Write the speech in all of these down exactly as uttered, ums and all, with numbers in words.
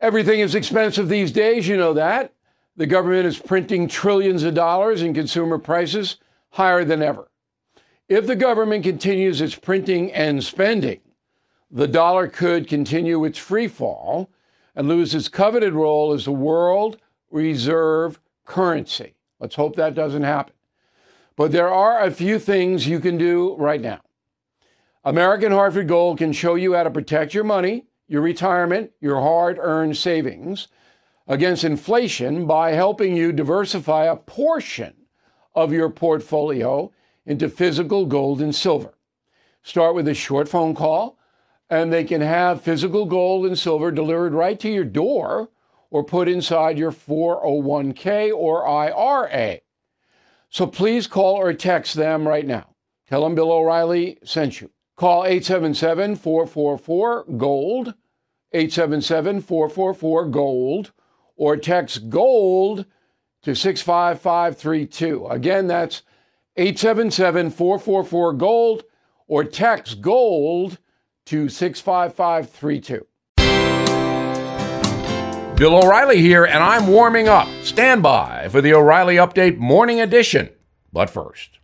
Everything is expensive these days, you know that. The government is printing trillions of dollars and consumer prices higher than ever. If the government continues its printing and spending, the dollar could continue its free fall and lose its coveted role as the world reserve currency. Let's hope that doesn't happen. But there are a few things you can do right now. American Hartford Gold can show you how to protect your money, your retirement, your hard-earned savings against inflation by helping you diversify a portion of your portfolio into physical gold and silver. Start with a short phone call, and they can have physical gold and silver delivered right to your door or put inside your four oh one k or I R A. So please call or text them right now. Tell them Bill O'Reilly sent you. Call eight seven seven, four four four, GOLD, eight seven seven, four four four, GOLD, or text GOLD to six five five three two. Again, that's eight seven seven, four four four, GOLD, or text GOLD to six five five three two. Bill O'Reilly here, and I'm warming up. Stand by for the O'Reilly Update Morning Edition. But first,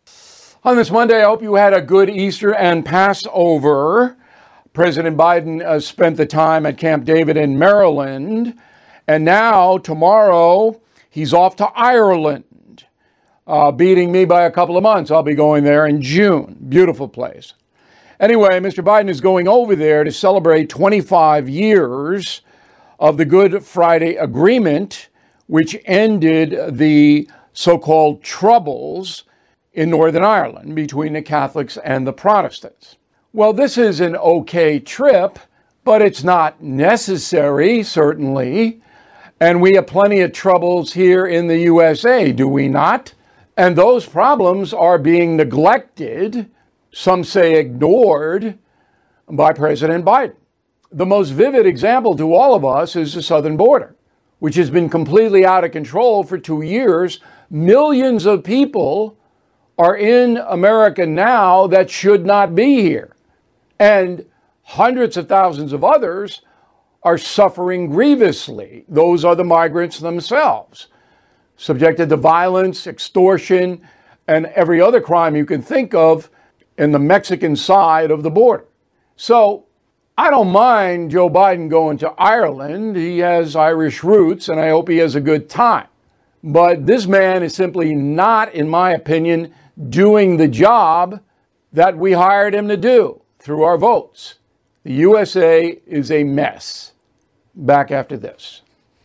on this Monday, I hope you had a good Easter and Passover. President Biden uh, spent the time at Camp David in Maryland, and now tomorrow he's off to Ireland, uh, beating me by a couple of months. I'll be going there in June. Beautiful place. Anyway, Mister Biden is going over there to celebrate twenty-five years of the Good Friday Agreement, which ended the so-called Troubles in Northern Ireland between the Catholics and the Protestants. Well, this is an okay trip, but it's not necessary, certainly. And we have plenty of troubles here in the U S A, do we not? And those problems are being neglected, some say ignored, by President Biden. The most vivid example to all of us is the southern border, which has been completely out of control for two years. Millions of people are in America now that should not be here. And hundreds of thousands of others are suffering grievously. Those are the migrants themselves, subjected to violence, extortion, and every other crime you can think of in the Mexican side of the border. So I don't mind Joe Biden going to Ireland. He has Irish roots, and I hope he has a good time. But this man is simply not, in my opinion, doing the job that we hired him to do through our votes. The U S A is a mess. Back after this.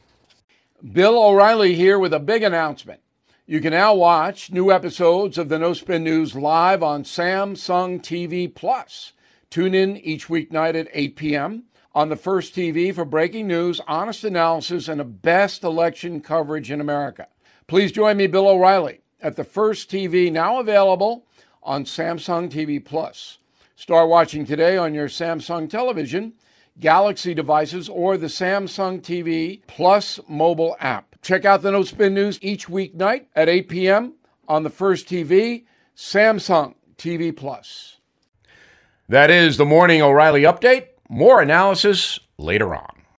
Bill O'Reilly here with a big announcement. You can now watch new episodes of the No Spin News live on Samsung T V Plus. Tune in each weeknight at eight p.m. on the First T V for breaking news, honest analysis, and the best election coverage in America. Please join me, Bill O'Reilly, at the First T V, now available on Samsung T V Plus. Start watching today on your Samsung television, Galaxy devices, or the Samsung T V Plus mobile app. Check out the No Spin News each weeknight at eight p.m. on the First T V, Samsung T V Plus. That is the Morning O'Reilly Update. More analysis later on.